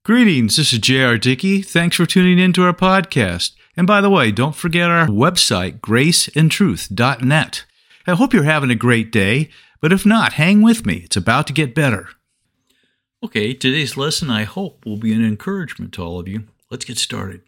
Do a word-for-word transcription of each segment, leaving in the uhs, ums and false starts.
Greetings, this is J R. Dickey. Thanks for tuning in to our podcast. And by the way, don't forget our website, grace and truth dot net. I hope you're having a great day, but if not, hang with me. It's about to get better. Okay, today's lesson, I hope, will be an encouragement to all of you. Let's get started.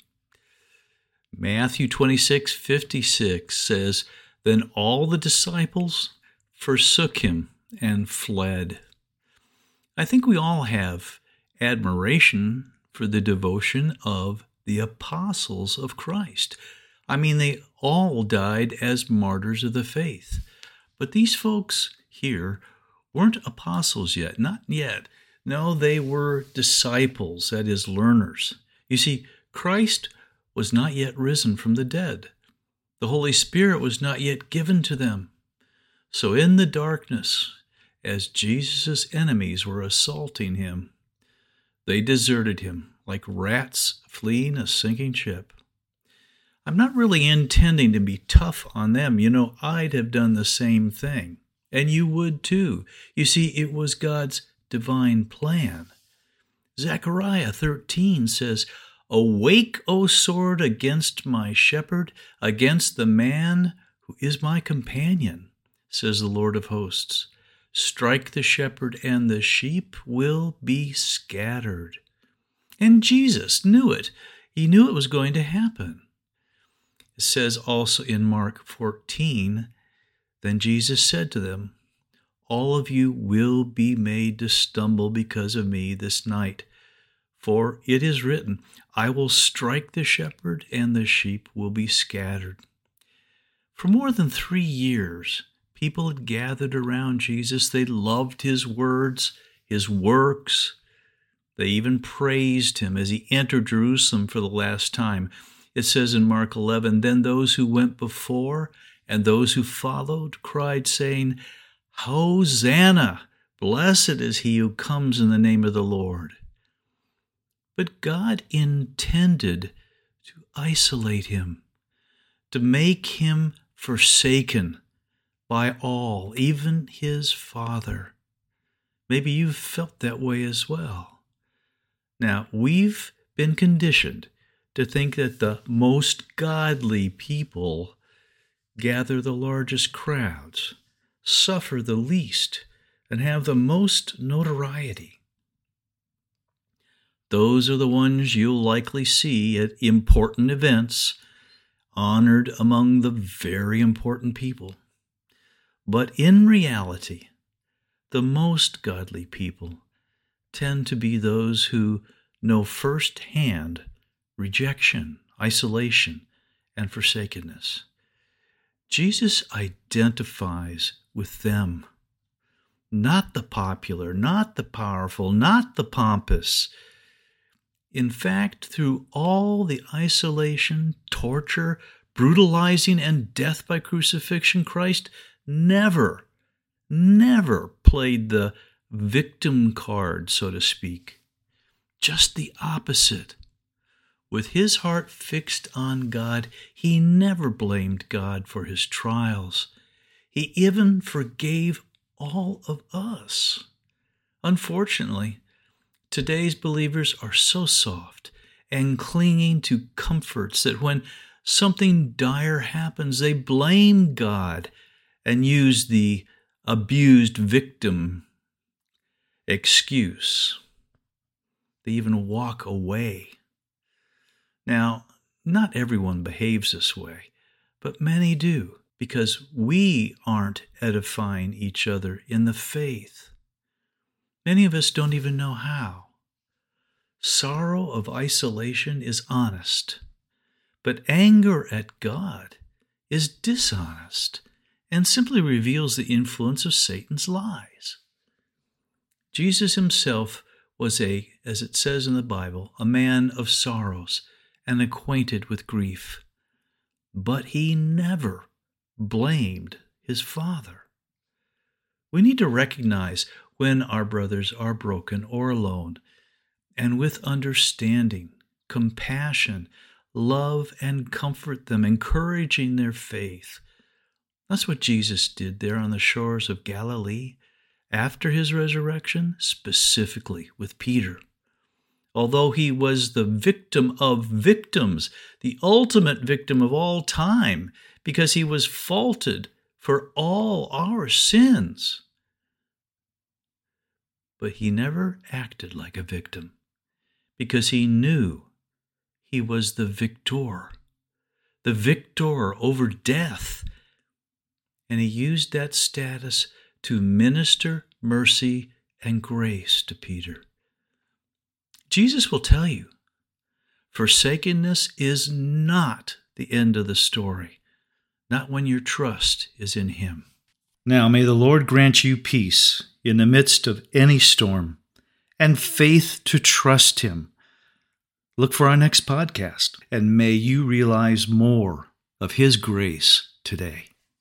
Matthew twenty-six fifty-six says, "Then all the disciples forsook him and fled." I think we all have admiration for the devotion of the apostles of Christ. I mean, they all died as martyrs of the faith. But these folks here weren't apostles yet, not yet. No, they were disciples, that is, learners. You see, Christ was not yet risen from the dead. The Holy Spirit was not yet given to them. So in the darkness, as Jesus' enemies were assaulting him, they deserted him like rats fleeing a sinking ship. I'm not really intending to be tough on them. You know, I'd have done the same thing, and you would too. You see, it was God's divine plan. Zechariah thirteen says, "Awake, O sword, against my shepherd, against the man who is my companion, says the Lord of hosts. Strike the shepherd, and the sheep will be scattered." And Jesus knew it. He knew it was going to happen. It says also in Mark fourteen, "Then Jesus said to them, 'All of you will be made to stumble because of me this night. For it is written, I will strike the shepherd, and the sheep will be scattered.'" For more than three years, people had gathered around Jesus. They loved his words, his works. They even praised him as he entered Jerusalem for the last time. It says in Mark eleven, "Then those who went before and those who followed cried, saying, 'Hosanna! Blessed is he who comes in the name of the Lord.'" But God intended to isolate him, to make him forsaken by all, even his Father. Maybe you've felt that way as well. Now, we've been conditioned to think that the most godly people gather the largest crowds, suffer the least, and have the most notoriety. Those are the ones you'll likely see at important events, honored among the very important people. But in reality, the most godly people tend to be those who know firsthand rejection, isolation, and forsakenness. Jesus identifies with them, not the popular, not the powerful, not the pompous. In fact, through all the isolation, torture, brutalizing, and death by crucifixion, Christ never, never played the victim card, so to speak. Just the opposite. With his heart fixed on God, he never blamed God for his trials. He even forgave all of us. Unfortunately, today's believers are so soft and clinging to comforts that when something dire happens, they blame God and use the abused victim excuse. They even walk away. Now, not everyone behaves this way, but many do, because we aren't edifying each other in the faith. Many of us don't even know how. Sorrow of isolation is honest, but anger at God is dishonest and simply reveals the influence of Satan's lies. Jesus himself was a, as it says in the Bible, a man of sorrows and acquainted with grief. But he never blamed his Father. We need to recognize when our brothers are broken or alone, and with understanding, compassion, love, and comfort them, encouraging their faith. That's what Jesus did there on the shores of Galilee after his resurrection, specifically with Peter. although he was the victim of victims, the ultimate victim of all time, because he was faulted for all our sins. But he never acted like a victim, because he knew he was the victor, the victor over death. And he used that status to minister mercy and grace to Peter. Jesus will tell you, forsakenness is not the end of the story, not when your trust is in him. Now may the Lord grant you peace in the midst of any storm and faith to trust him. Look for our next podcast, and may you realize more of his grace today.